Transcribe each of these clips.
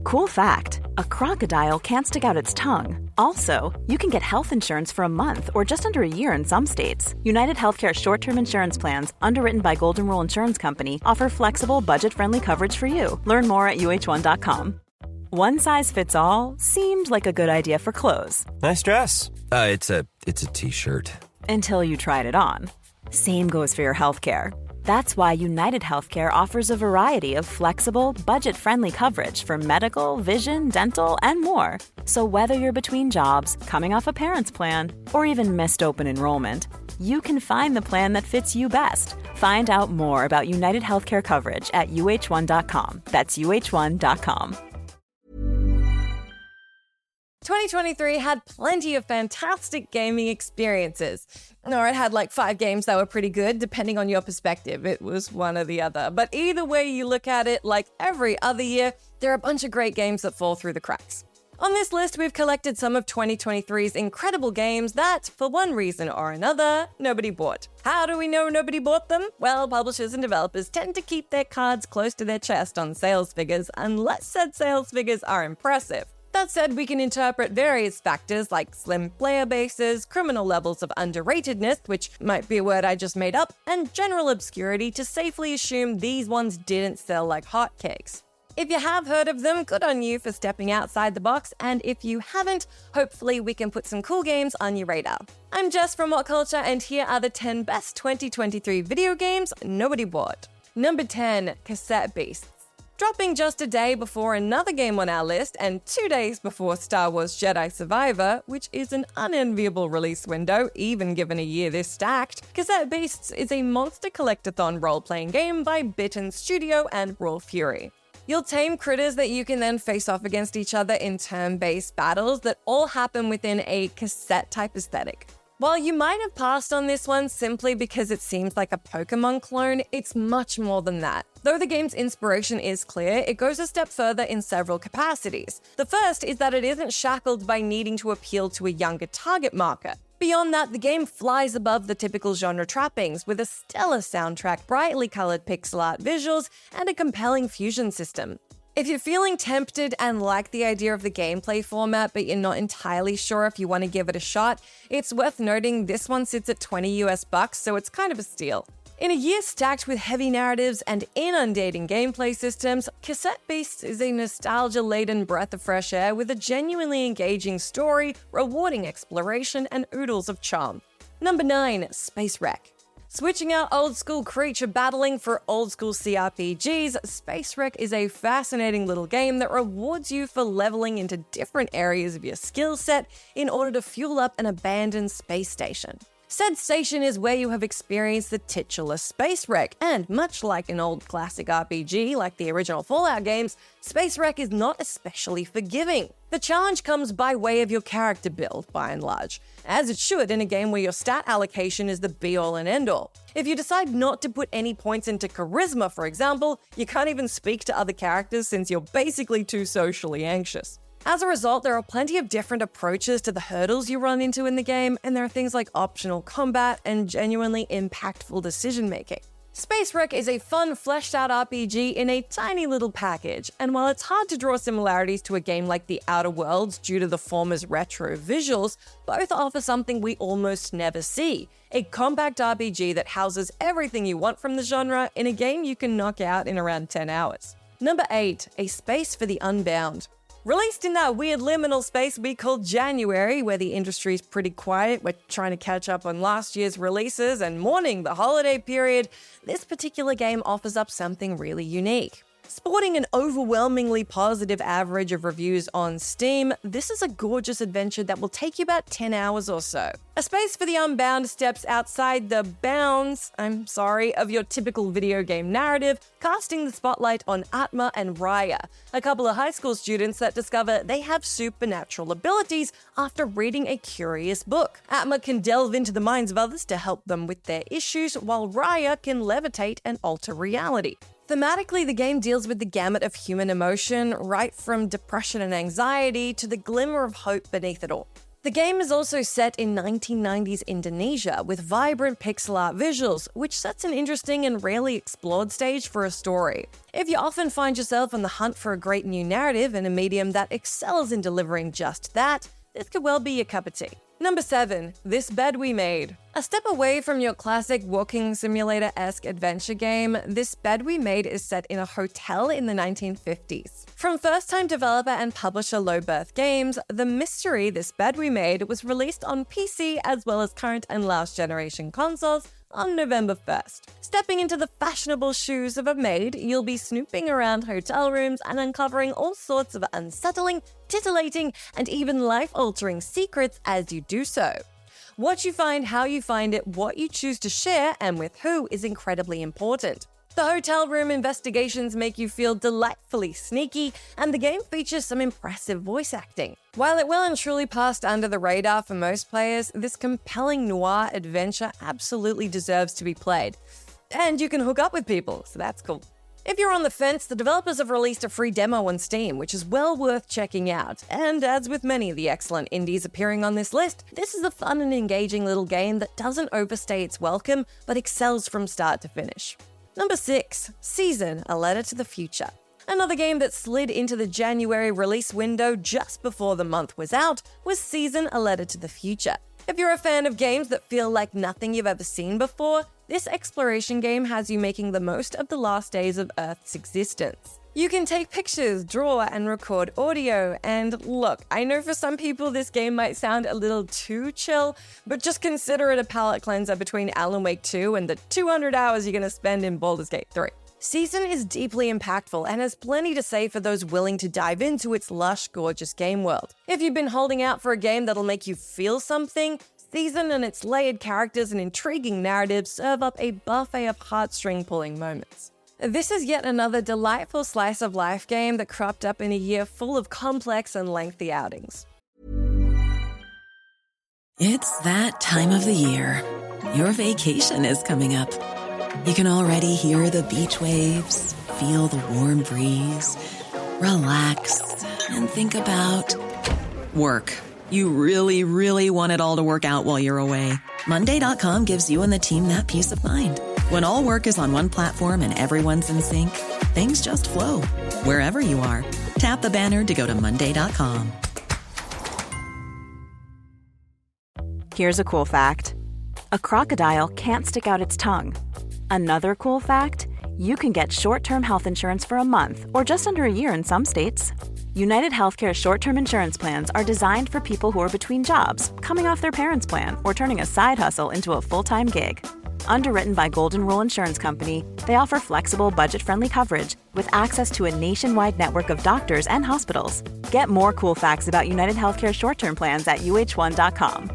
Cool fact, a crocodile can't stick out its tongue. Also, you can get health insurance for a month or just under a year in some states. United Healthcare short-term insurance plans, underwritten by Golden Rule Insurance Company, offer flexible, budget-friendly coverage for you. Learn more at uh1.com. One size fits all seemed like a good idea for clothes. Nice dress. It's a t-shirt. Until you tried it on. Same goes for your healthcare. That's why United Healthcare offers a variety of flexible, budget-friendly coverage for medical, vision, dental, and more. So whether you're between jobs, coming off a parent's plan, or even missed open enrollment, you can find the plan that fits you best. Find out more about United Healthcare coverage at uh1.com. That's uh1.com. 2023 had plenty of fantastic gaming experiences. Or it had like 5 games that were pretty good, depending on your perspective. It was one or the other. But either way you look at it, like every other year, there are a bunch of great games that fall through the cracks. On this list, we've collected some of 2023's incredible games that, for one reason or another, nobody bought. How do we know nobody bought them? Well, publishers and developers tend to keep their cards close to their chest on sales figures, unless said sales figures are impressive. That said, we can interpret various factors like slim player bases, criminal levels of underratedness, which might be a word I just made up, and general obscurity to safely assume these ones didn't sell like hotcakes. If you have heard of them, good on you for stepping outside the box, and if you haven't, hopefully we can put some cool games on your radar. I'm Jess from What Culture, and here are the 10 best 2023 video games nobody bought. Number 10, Cassette Beasts. Dropping just a day before another game on our list and 2 days before Star Wars Jedi Survivor, which is an unenviable release window, even given a year this stacked, Cassette Beasts is a monster collectathon role-playing game by Bitten Studio and Raw Fury. You'll tame critters that you can then face off against each other in turn-based battles that all happen within a cassette-type aesthetic. While you might have passed on this one simply because it seems like a Pokemon clone, it's much more than that. Though the game's inspiration is clear, it goes a step further in several capacities. The first is that it isn't shackled by needing to appeal to a younger target market. Beyond that, the game flies above the typical genre trappings with a stellar soundtrack, brightly colored pixel art visuals, and a compelling fusion system. If you're feeling tempted and like the idea of the gameplay format, but you're not entirely sure if you want to give it a shot, it's worth noting this one sits at $20 US, so it's kind of a steal. In a year stacked with heavy narratives and inundating gameplay systems, Cassette Beasts is a nostalgia-laden breath of fresh air with a genuinely engaging story, rewarding exploration, and oodles of charm. Number 9, Space Wreck. Switching out old-school creature battling for old-school CRPGs, Space Wreck is a fascinating little game that rewards you for leveling into different areas of your skill set in order to fuel up an abandoned space station. Said station is where you have experienced the titular space wreck, and much like an old classic RPG like the original Fallout games, Space Wreck is not especially forgiving. The challenge comes by way of your character build, by and large, as it should in a game where your stat allocation is the be-all and end-all. If you decide not to put any points into charisma, for example, you can't even speak to other characters since you're basically too socially anxious. As a result, there are plenty of different approaches to the hurdles you run into in the game, and there are things like optional combat and genuinely impactful decision-making. Space Wreck is a fun, fleshed-out RPG in a tiny little package, and while it's hard to draw similarities to a game like The Outer Worlds due to the former's retro visuals, both offer something we almost never see: a compact RPG that houses everything you want from the genre in a game you can knock out in around 10 hours. Number 8, A Space for the Unbound. Released in that weird liminal space we call January, where the industry's pretty quiet, we're trying to catch up on last year's releases and mourning the holiday period, this particular game offers up something really unique. Sporting an overwhelmingly positive average of reviews on Steam, this is a gorgeous adventure that will take you about 10 hours or so. A Space for the Unbound steps outside the bounds, of your typical video game narrative, casting the spotlight on Atma and Raya, a couple of high school students that discover they have supernatural abilities after reading a curious book. Atma can delve into the minds of others to help them with their issues, while Raya can levitate and alter reality. Thematically, the game deals with the gamut of human emotion, right from depression and anxiety to the glimmer of hope beneath it all. The game is also set in 1990s Indonesia with vibrant pixel art visuals, which sets an interesting and rarely explored stage for a story. If you often find yourself on the hunt for a great new narrative in a medium that excels in delivering just that, this could well be your cup of tea. Number 7. This Bed We Made. A step away from your classic walking simulator-esque adventure game, This Bed We Made is set in a hotel in the 1950s. From first-time developer and publisher Low Birth Games, the mystery This Bed We Made was released on PC as well as current and last generation consoles on November 1st. Stepping into the fashionable shoes of a maid, you'll be snooping around hotel rooms and uncovering all sorts of unsettling, titillating, and even life-altering secrets as you do so. What you find, how you find it, what you choose to share, and with who is incredibly important. The hotel room investigations make you feel delightfully sneaky, and the game features some impressive voice acting. While it well and truly passed under the radar for most players, this compelling noir adventure absolutely deserves to be played. And you can hook up with people, so that's cool. If you're on the fence, the developers have released a free demo on Steam, which is well worth checking out. And as with many of the excellent indies appearing on this list, this is a fun and engaging little game that doesn't overstay its welcome, but excels from start to finish. Number 6. Season, A Letter to the Future. Another game that slid into the January release window just before the month was out was Season, A Letter to the Future. If you're a fan of games that feel like nothing you've ever seen before, this exploration game has you making the most of the last days of Earth's existence. You can take pictures, draw, and record audio, and look, I know for some people this game might sound a little too chill, but just consider it a palate cleanser between Alan Wake 2 and the 200 hours you're gonna spend in Baldur's Gate 3. Season is deeply impactful and has plenty to say for those willing to dive into its lush, gorgeous game world. If you've been holding out for a game that'll make you feel something, Season and its layered characters and intriguing narrative serve up a buffet of heartstring-pulling moments. This is yet another delightful slice-of-life game that cropped up in a year full of complex and lengthy outings. It's that time of the year. Your vacation is coming up. You can already hear the beach waves, feel the warm breeze, relax, and think about work. You really, really want it all to work out while you're away. Monday.com gives you and the team that peace of mind. When all work is on one platform and everyone's in sync, things just flow. Wherever you are, tap the banner to go to Monday.com. Here's a cool fact. A crocodile can't stick out its tongue. Another cool fact, you can get short-term health insurance for a month or just under a year in some states. United Healthcare short-term insurance plans are designed for people who are between jobs, coming off their parents' plan, or turning a side hustle into a full-time gig. Underwritten by Golden Rule Insurance Company, they offer flexible, budget-friendly coverage with access to a nationwide network of doctors and hospitals. Get more cool facts about United Healthcare short-term plans at uh1.com.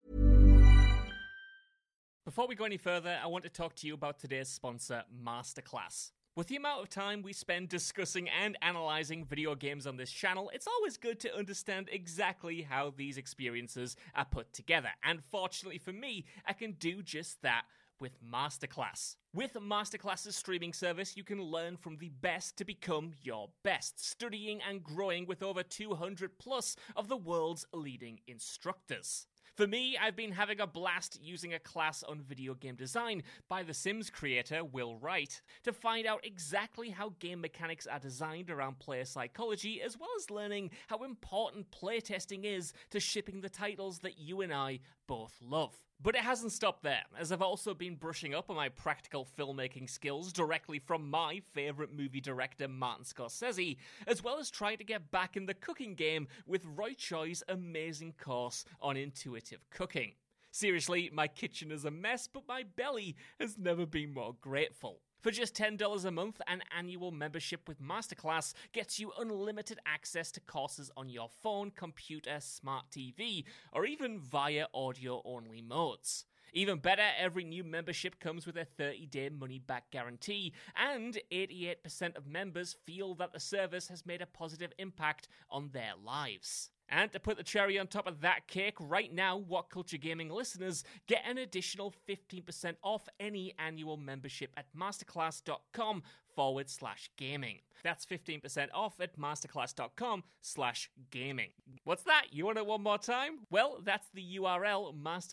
Before we go any further, I want to talk to you about today's sponsor, Masterclass. With the amount of time we spend discussing and analysing video games on this channel, it's always good to understand exactly how these experiences are put together. And fortunately for me, I can do just that with Masterclass. With Masterclass's streaming service, you can learn from the best to become your best, studying and growing with over 200 plus of the world's leading instructors. For me, I've been having a blast using a class on video game design by The Sims creator Will Wright to find out exactly how game mechanics are designed around player psychology, as well as learning how important playtesting is to shipping the titles that you and I both love. But it hasn't stopped there, as I've also been brushing up on my practical filmmaking skills directly from my favourite movie director Martin Scorsese, as well as trying to get back in the cooking game with Roy Choi's amazing course on intuitive cooking. Seriously, my kitchen is a mess, but my belly has never been more grateful. For just $10 a month, an annual membership with Masterclass gets you unlimited access to courses on your phone, computer, smart TV, or even via audio-only modes. Even better, every new membership comes with a 30-day money-back guarantee, and 88% of members feel that the service has made a positive impact on their lives. And to put the cherry on top of that cake, right now, What Culture Gaming listeners get an additional 15% off any annual membership at masterclass.com/gaming. That's 15% off at masterclass.com/gaming. What's that? You want it one more time? Well, that's the URL,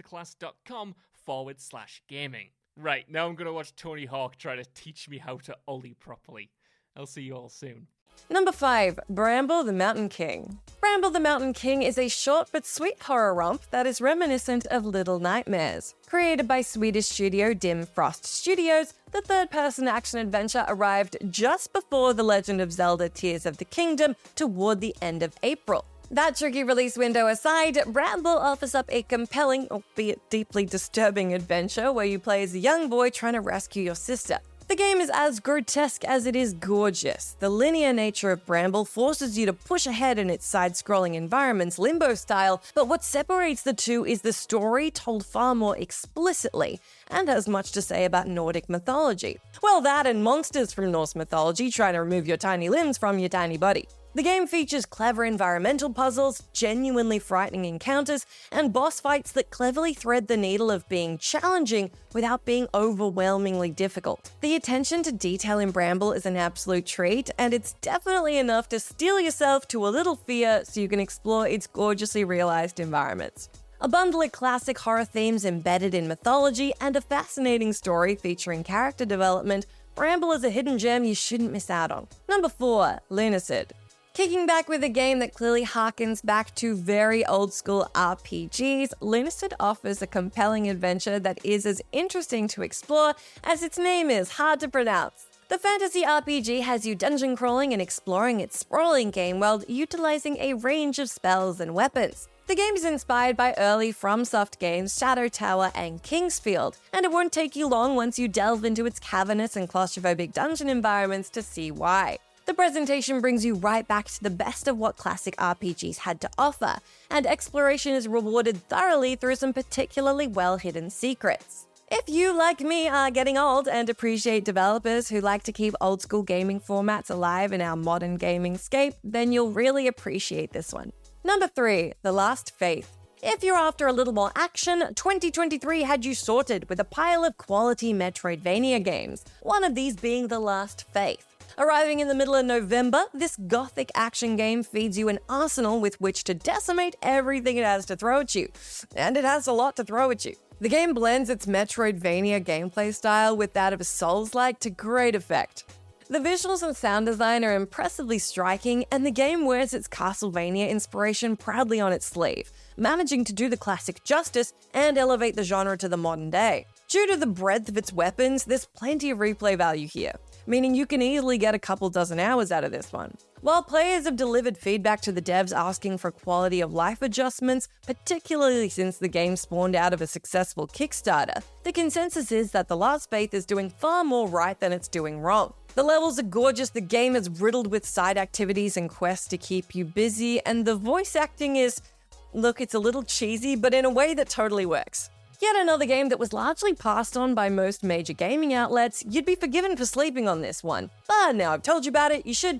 masterclass.com/gaming. Right, now I'm going to watch Tony Hawk try to teach me how to ollie properly. I'll see you all soon. Number 5, Bramble the Mountain King. Bramble the Mountain King is a short but sweet horror romp that is reminiscent of Little Nightmares. Created by Swedish studio Dim Frost Studios, the third-person action-adventure arrived just before The Legend of Zelda Tears of the Kingdom toward the end of April. That tricky release window aside, Bramble offers up a compelling, albeit deeply disturbing adventure where you play as a young boy trying to rescue your sister. The game is as grotesque as it is gorgeous. The linear nature of Bramble forces you to push ahead in its side-scrolling environments, Limbo style, but what separates the two is the story told far more explicitly, and has much to say about Nordic mythology. Well, that and monsters from Norse mythology trying to remove your tiny limbs from your tiny body. The game features clever environmental puzzles, genuinely frightening encounters, and boss fights that cleverly thread the needle of being challenging without being overwhelmingly difficult. The attention to detail in Bramble is an absolute treat, and it's definitely enough to steel yourself to a little fear so you can explore its gorgeously realized environments. A bundle of classic horror themes embedded in mythology and a fascinating story featuring character development, Bramble is a hidden gem you shouldn't miss out on. Number 4, Lunacid. Kicking back with a game that clearly harkens back to very old-school RPGs, Lunacid offers a compelling adventure that is as interesting to explore as its name is hard to pronounce. The fantasy RPG has you dungeon crawling and exploring its sprawling game world, utilizing a range of spells and weapons. The game is inspired by early FromSoft games Shadow Tower and Kingsfield, and it won't take you long once you delve into its cavernous and claustrophobic dungeon environments to see why. The presentation brings you right back to the best of what classic RPGs had to offer, and exploration is rewarded thoroughly through some particularly well-hidden secrets. If you, like me, are getting old and appreciate developers who like to keep old-school gaming formats alive in our modern gaming scape, then you'll really appreciate this one. Number 3, The Last Faith. If you're after a little more action, 2023 had you sorted with a pile of quality Metroidvania games, one of these being The Last Faith. Arriving in the middle of November, this gothic action game feeds you an arsenal with which to decimate everything it has to throw at you. And it has a lot to throw at you. The game blends its Metroidvania gameplay style with that of a Souls-like to great effect. The visuals and sound design are impressively striking, and the game wears its Castlevania inspiration proudly on its sleeve, managing to do the classic justice and elevate the genre to the modern day. Due to the breadth of its weapons, there's plenty of replay value here, meaning you can easily get a couple dozen hours out of this one. While players have delivered feedback to the devs asking for quality of life adjustments, particularly since the game spawned out of a successful Kickstarter, the consensus is that The Last Faith is doing far more right than it's doing wrong. The levels are gorgeous, the game is riddled with side activities and quests to keep you busy, and the voice acting is, look, it's a little cheesy, but in a way that totally works. Yet another game that was largely passed on by most major gaming outlets. You'd be forgiven for sleeping on this one. But now I've told you about it, you should,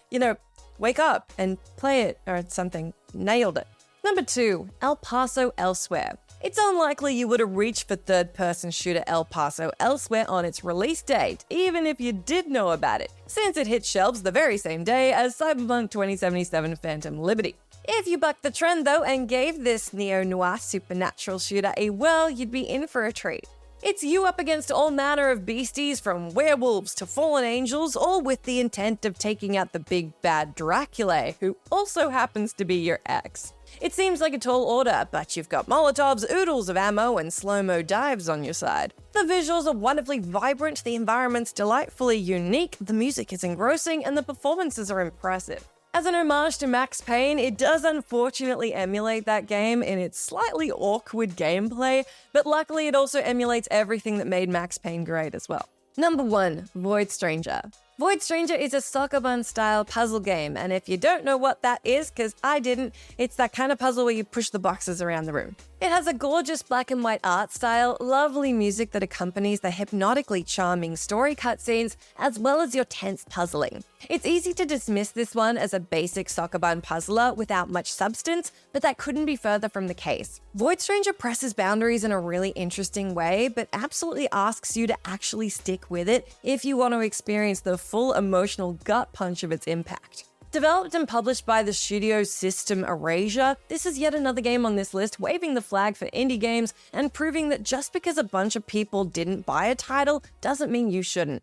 wake up and play it or something. Nailed it. Number 2, El Paso Elsewhere. It's unlikely you would have reached for third-person shooter El Paso Elsewhere on its release date, even if you did know about it, since it hit shelves the very same day as Cyberpunk 2077 Phantom Liberty. If you bucked the trend, though, and gave this neo-noir supernatural shooter a whirl, you'd be in for a treat. It's you up against all manner of beasties, from werewolves to fallen angels, all with the intent of taking out the big bad Dracula, who also happens to be your ex. It seems like a tall order, but you've got Molotovs, oodles of ammo, and slow-mo dives on your side. The visuals are wonderfully vibrant, the environment's delightfully unique, the music is engrossing, and the performances are impressive. As an homage to Max Payne, it does unfortunately emulate that game in its slightly awkward gameplay, but luckily it also emulates everything that made Max Payne great as well. Number 1, Void Stranger. Void Stranger is a Sokoban-style puzzle game, and if you don't know what that is, because I didn't, it's that kind of puzzle where you push the boxes around the room. It has a gorgeous black and white art style, lovely music that accompanies the hypnotically charming story cutscenes, as well as your tense puzzling. It's easy to dismiss this one as a basic Sokoban puzzler without much substance, but that couldn't be further from the case. Void Stranger presses boundaries in a really interesting way, but absolutely asks you to actually stick with it if you want to experience the full emotional gut punch of its impact. Developed and published by the studio System Erasure, this is yet another game on this list waving the flag for indie games and proving that just because a bunch of people didn't buy a title doesn't mean you shouldn't.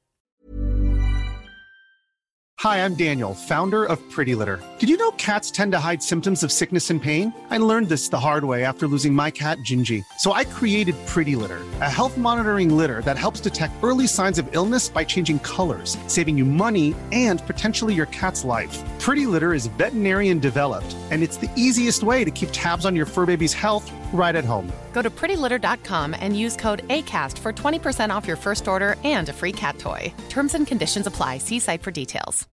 Hi, I'm Daniel, founder of Pretty Litter. Did you know cats tend to hide symptoms of sickness and pain? I learned this the hard way after losing my cat, Gingy. So I created Pretty Litter, a health monitoring litter that helps detect early signs of illness by changing colors, saving you money and potentially your cat's life. Pretty Litter is veterinarian developed, and it's the easiest way to keep tabs on your fur baby's health right at home. Go to prettylitter.com and use code ACAST for 20% off your first order and a free cat toy. Terms and conditions apply. See site for details.